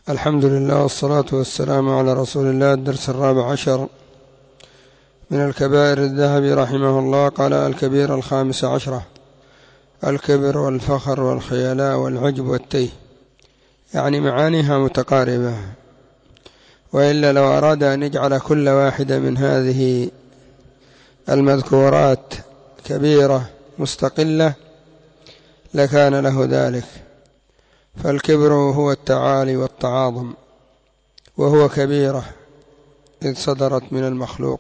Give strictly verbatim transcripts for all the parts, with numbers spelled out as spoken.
الحمد لله والصلاة والسلام على رسول الله. الدرس الرابع عشر من الكبائر. الذهبي رحمه الله قال: الكبيرة الخامسة عشرة: الكبر والفخر والخيلاء والعجب والتيه، يعني معانيها متقاربة، وإلا لو أراد أن يجعل كل واحدة من هذه المذكورات كبيرة مستقلة لكان له ذلك. فالكبر هو التعالي والتعاظم، وهو كبيرة إذ صدرت من المخلوق،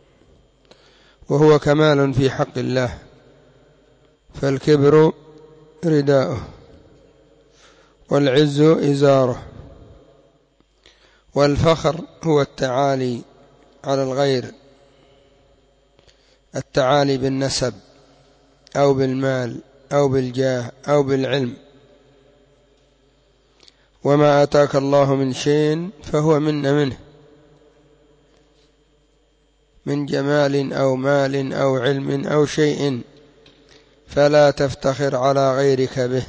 وهو كمال في حق الله، فالكبر رداؤه، والعز إزاره، والفخر هو التعالي على الغير، التعالي بالنسب أو بالمال أو بالجاه أو بالعلم. وما آتاك الله من شيء فهو من منه، من جمال أو مال أو علم أو شيء، فلا تفتخر على غيرك به،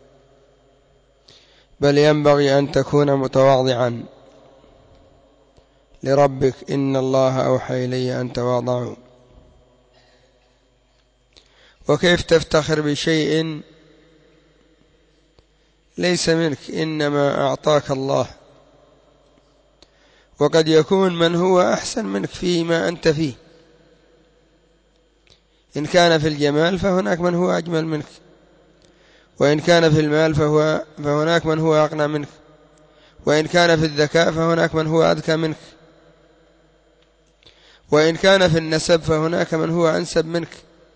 بل ينبغي أن تكون متواضعا لربك: إن الله أوحى إلي أن تواضعوا. وكيف تفتخر بشيء ليس منك، إنما أعطاك الله، وقد يكون من هو أحسن منك فيما أنت فيه. إن كان في الجمال فهناك من هو أجمل منك، وإن كان في المال فهو فهناك من هو أغنى منك، وإن كان في الذكاء فهناك من هو أذكى منك، وإن كان في النسب فهناك من هو أنسب منك.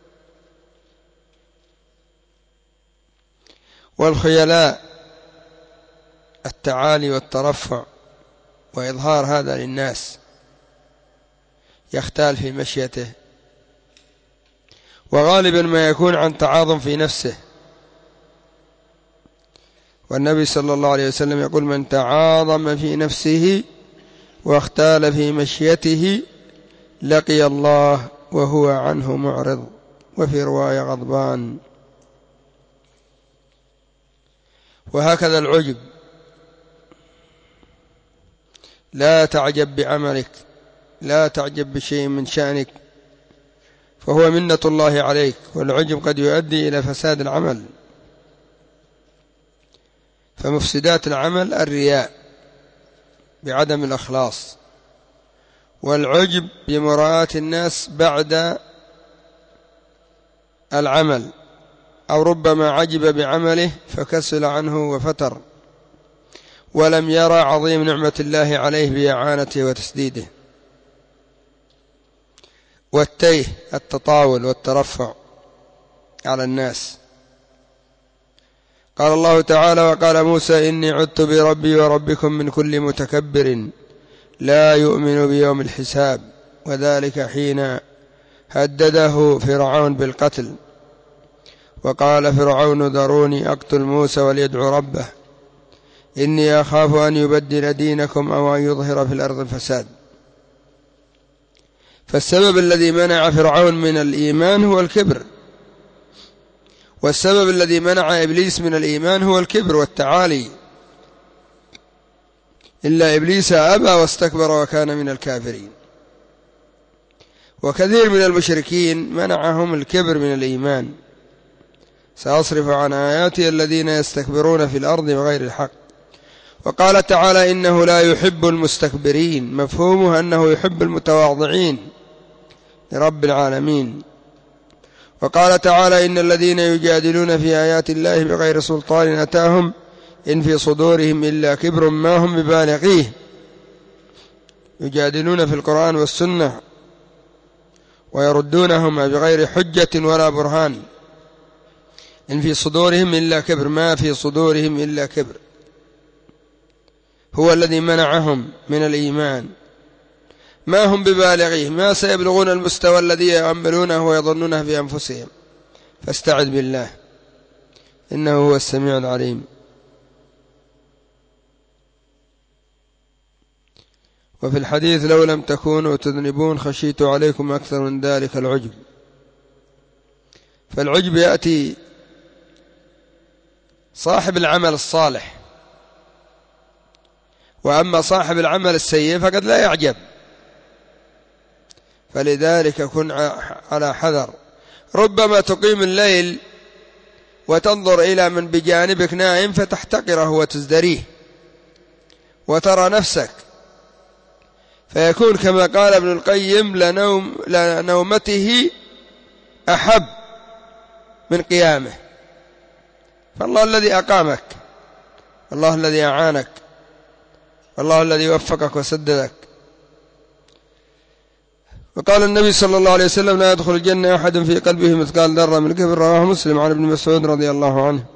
والخيلاء التعالي والترفع وإظهار هذا للناس، يختال في مشيته، وغالبا ما يكون عن تعاظم في نفسه. والنبي صلى الله عليه وسلم يقول: من تعاظم في نفسه واختال في مشيته لقي الله وهو عنه معرض، وفي رواية غضبان. وهكذا العجب: لا تعجب بعملك، لا تعجب بشيء من شأنك، فهو منة الله عليك. والعجب قد يؤدي إلى فساد العمل، فمفسدات العمل الرياء بعدم الإخلاص، والعجب بمراءة الناس بعد العمل، أو ربما عجب بعمله فكسل عنه وفتر، ولم يرى عظيم نعمة الله عليه بإعانته وتسديده. والتيه التطاول والترفع على الناس. قال الله تعالى: وقال موسى: إني عدت بربي وربكم من كل متكبر لا يؤمن بيوم الحساب. وذلك حين هدده فرعون بالقتل، وقال فرعون: ذروني أقتل موسى وليدعو ربه إني أخاف أن يبدل دينكم أو أن يظهر في الأرض الفساد. فالسبب الذي منع فرعون من الإيمان هو الكبر، والسبب الذي منع إبليس من الإيمان هو الكبر والتعالي. إلا إبليس أبى واستكبر وكان من الكافرين. وكثير من المشركين منعهم الكبر من الإيمان: سأصرف عن آياتي الذين يستكبرون في الأرض بغير الحق. وقال تعالى: إنه لا يحب المستكبرين، مفهومه أنه يحب المتواضعين لرب العالمين. وقال تعالى: إن الذين يجادلون في آيات الله بغير سلطان أتاهم إن في صدورهم إلا كبر ما هم ببالغيه. يجادلون في القرآن والسنة ويردونهما بغير حجة ولا برهان. إن في صدورهم إلا كبر، ما في صدورهم إلا كبر، هو الذي منعهم من الإيمان. ما هم ببالغيه، ما سيبلغون المستوى الذي يأملونه ويظنونه في أنفسهم. فاستعذ بالله إنه هو السميع العليم. وفي الحديث: لو لم تكونوا تذنبون خشيت عليكم أكثر من ذلك العجب. فالعجب يأتي صاحب العمل الصالح وأما صاحب العمل السيء فقد لا يعجب. فلذلك كن على حذر. ربما تقيم الليل وتنظر إلى من بجانبك نائم فتحتقره وتزدريه وترى نفسك، فيكون كما قال ابن القيم لنوم لنومته أحب من قيامه. فالله الذي أقامك، الله الذي أعانك، الله الذي وفقك وسددك. وقال النبي صلى الله عليه وسلم: لا يدخل الجنة أحد في قلبه مثقال ذرة من كبر. رواه مسلم عن ابن مسعود رضي الله عنه.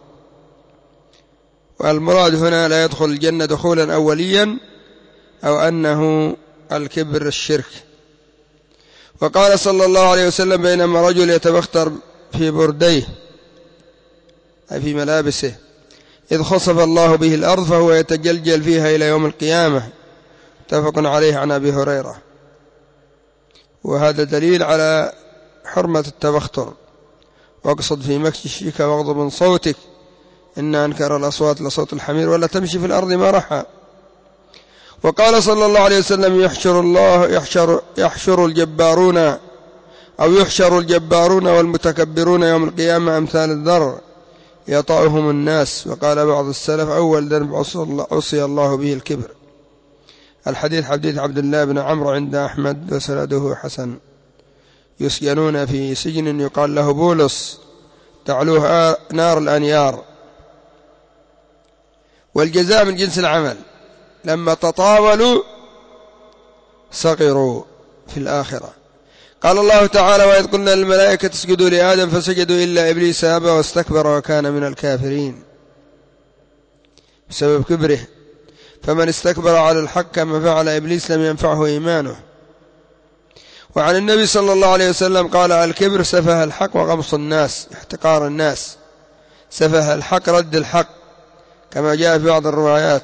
والمراد هنا لا يدخل الجنة دخولا أوليا أو أنه الكبر الشرك. وقال صلى الله عليه وسلم: بينما رجل يتبختر في برديه أي في ملابسه إذ خصف الله به الأرض فهو يتجلجل فيها إلى يوم القيامة. متفق عليه عن أبي هريرة. وهذا دليل على حرمة التبختر. واقصد في مكشك واغضب من صوتك إن أنكر الأصوات لصوت الحمير ولا تمشي في الأرض مرحا. وقال صلى الله عليه وسلم: يحشر الله يحشر, يحشر الجبارون أو يحشر الجبارون والمتكبرون يوم القيامة أمثال الذر يطأهم الناس. وقال بعض السلف: أول ذنب عصي الله به الكبر. الحديث حديث عبد الله بن عمرو عند أحمد وسنده حسن. يسجنون في سجن يقال له بولس تعلوه نار الأنيار. والجزاء من جنس العمل، لما تطاولوا صغروا في الآخرة. قال الله تعالى: وإذ قلنا للملائكة اسجدوا لآدم فسجدوا إلا إبليس أبى واستكبر وكان من الكافرين بسبب كبره. فمن استكبر على الحق كما فعل إبليس لم ينفعه إيمانه. وعن النبي صلى الله عليه وسلم قال: الكبر سفه الحق وغمص الناس، احتقار الناس. سفه الحق رد الحق كما جاء في بعض الروايات.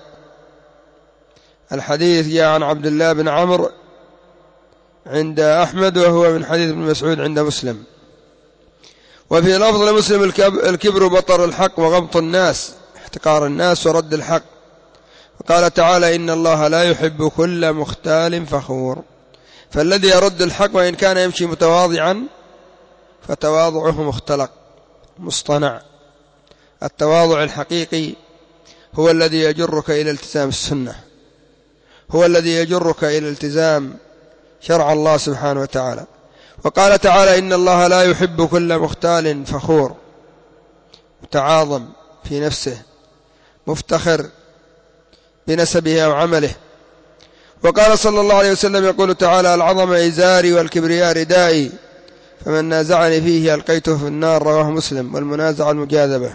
الحديث جاء عن عبد الله بن عمرو عند أحمد وهو من حديث ابن مسعود عند مسلم. وفي لفظ لمسلم: الكبر بطر الحق وغمط الناس، احتقار الناس ورد الحق. وقال تعالى: إن الله لا يحب كل مختال فخور. فالذي يرد الحق وإن كان يمشي متواضعا فتواضعه مختلق مصطنع. التواضع الحقيقي هو الذي يجرك إلى التزام السنة، هو الذي يجرك إلى التزام شرع الله سبحانه وتعالى. وقال تعالى: إن الله لا يحب كل مختال فخور، متعاظم في نفسه مفتخر بنسبه أو عمله. وقال صلى الله عليه وسلم: يقول تعالى: العظمة إزاري والكبرياء ردائي فمن نازعني فيه ألقيته في النار. رواه مسلم. والمنازعة المجاذبة.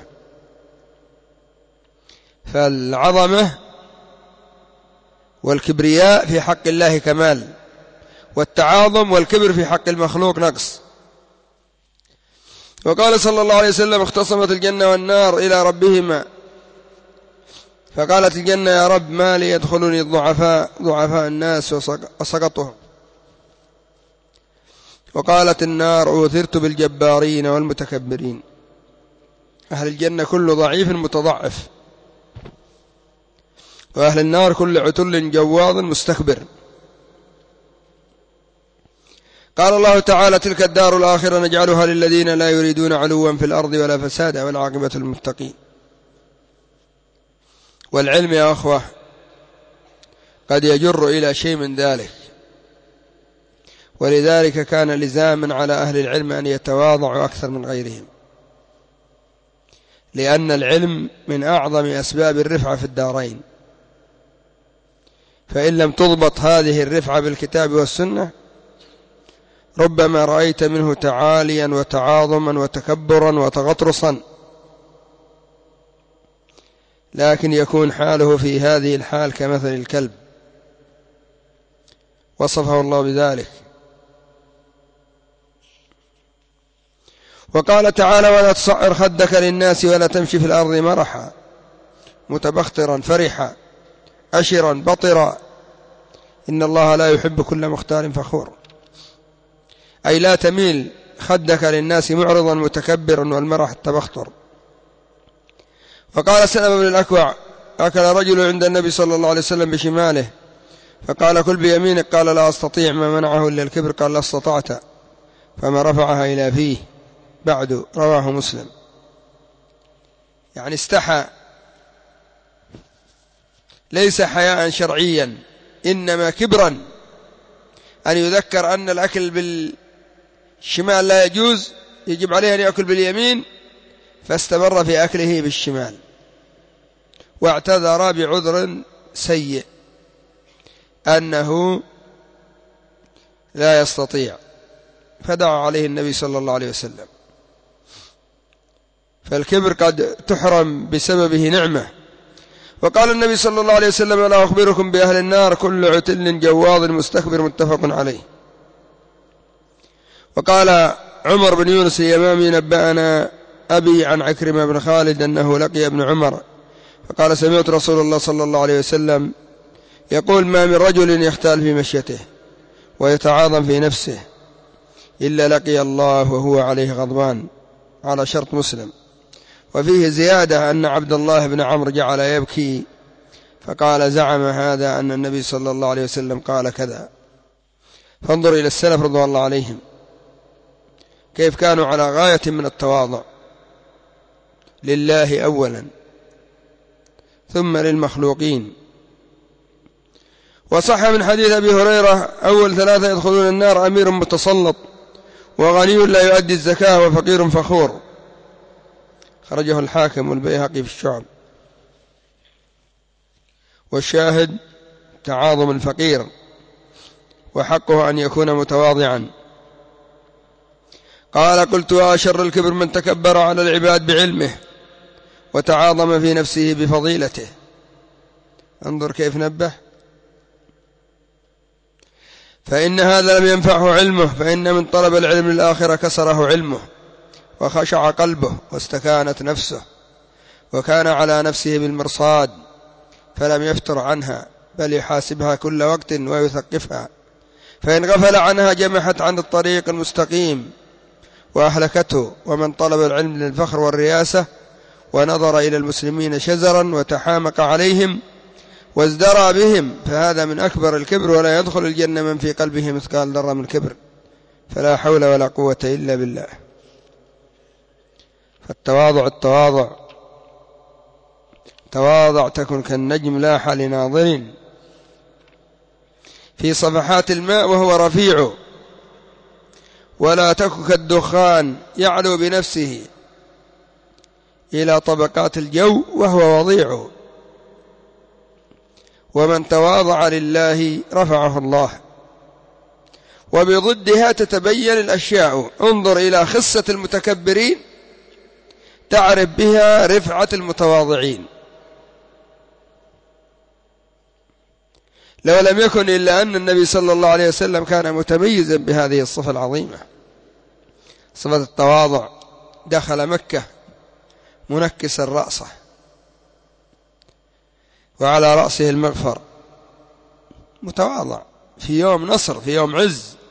فالعظمة والكبرياء في حق الله كمال، والتعاظم والكبر في حق المخلوق نقص. وقال صلى الله عليه وسلم: اختصمت الجنة والنار إلى ربهما فقالت الجنة: يا رب ما لي يدخلني الضعفاء ضعفاء الناس وسقطهم. وقالت النار: أوثرت بالجبارين والمتكبرين. أهل الجنة كل ضعيف متضعف، وأهل النار كل عتل جواظ مستكبر. قال الله تعالى: تلك الدار الآخرة نجعلها للذين لا يريدون علوا في الأرض ولا فسادا والعاقبة للمتقين. والعلم يا أخوة قد يجر إلى شيء من ذلك، ولذلك كان لزاما على أهل العلم أن يتواضعوا أكثر من غيرهم، لأن العلم من أعظم أسباب الرفعة في الدارين. فإن لم تضبط هذه الرفعة بالكتاب والسنة ربما رأيت منه تعاليا وتعاظما وتكبرا وتغطرسا، لكن يكون حاله في هذه الحال كمثل الكلب، وصفه الله بذلك. وقال تعالى: ولا تصعر خدك للناس ولا تمشي في الأرض مرحا متبخترا فرحا أشرا بطرا إن الله لا يحب كل مختال فخور. أي لا تميل خدك للناس معرضا متكبرا والمرح التبختر. وقال سلمة بن الأكوع أكل رجل عند النبي صلى الله عليه وسلم بشماله فقال كل بيمينك، قال لا أستطيع، ما منعه إلا الكبر، قال لا استطعت، فما رفعها إلى فيه بعد. رواه مسلم. يعني استحى، ليس حياء شرعيا، إنما كبرا، أن يذكر أن الأكل بالشمال لا يجوز، يجب عليه أن يأكل باليمين، فاستمر في أكله بالشمال، واعتذر بعذر سيء أنه لا يستطيع، فدعا عليه النبي صلى الله عليه وسلم. فالكبر قد تحرم بسببه نعمة. وقال النبي صلى الله عليه وسلم لا أخبركم بأهل النار كل عتل جواظ مستكبر، متفق عليه. وقال عمر بن يونس اليمامي نبأنا أبي عن عكرمة بن خالد أنه لقي ابن عمر فقال سمعت رسول الله صلى الله عليه وسلم يقول ما من رجل يختال في مشيته ويتعاظم في نفسه إلا لقي الله وهو عليه غضبان، على شرط مسلم. وفيه زيادة أن عبد الله بن عمرو جعل يبكي فقال زعم هذا أن النبي صلى الله عليه وسلم قال كذا. فانظر إلى السلف رضوان الله عليهم كيف كانوا على غاية من التواضع لله أولا ثم للمخلوقين. وصح من حديث أبي هريرة أول ثلاثة يدخلون النار أمير متسلط وغني لا يؤدي الزكاة وفقير فخور، خرجه الحاكم والبيهقي في الشعب. والشاهد تعاظم الفقير وحقه أن يكون متواضعا. قال قلت وأشر الكبر من تكبر على العباد بعلمه وتعاظم في نفسه بفضيلته. انظر كيف نبه، فإن هذا لم ينفعه علمه، فإن من طلب العلم للآخرة كسره علمه وخشع قلبه واستكانت نفسه وكان على نفسه بالمرصاد فلم يفتر عنها بل يحاسبها كل وقت ويثقفها، فإن غفل عنها جمحت عن الطريق المستقيم وأهلكته. ومن طلب العلم للفخر والرياسة ونظر إلى المسلمين شزرا وتحامق عليهم وازدرى بهم فهذا من أكبر الكبر، ولا يدخل الجنة من في قلبه مثقال ذرة من كبر. فلا حول ولا قوة إلا بالله. فالتواضع التواضع تواضع تكن كالنجم لاح لناظر في صفحات الماء وهو رفيع، ولا تك كالدخان يعلو بنفسه إلى طبقات الجو وهو وضيع. ومن تواضع لله رفعه الله. وبضدها تتبين الأشياء. انظر إلى خصة المتكبرين تعرف بها رفعة المتواضعين. لو لم يكن إلا أن النبي صلى الله عليه وسلم كان متميزا بهذه الصفة العظيمة، صفة التواضع. دخل مكة منكسا رأسه وعلى رأسه المغفر، متواضع في يوم نصر، في يوم عز،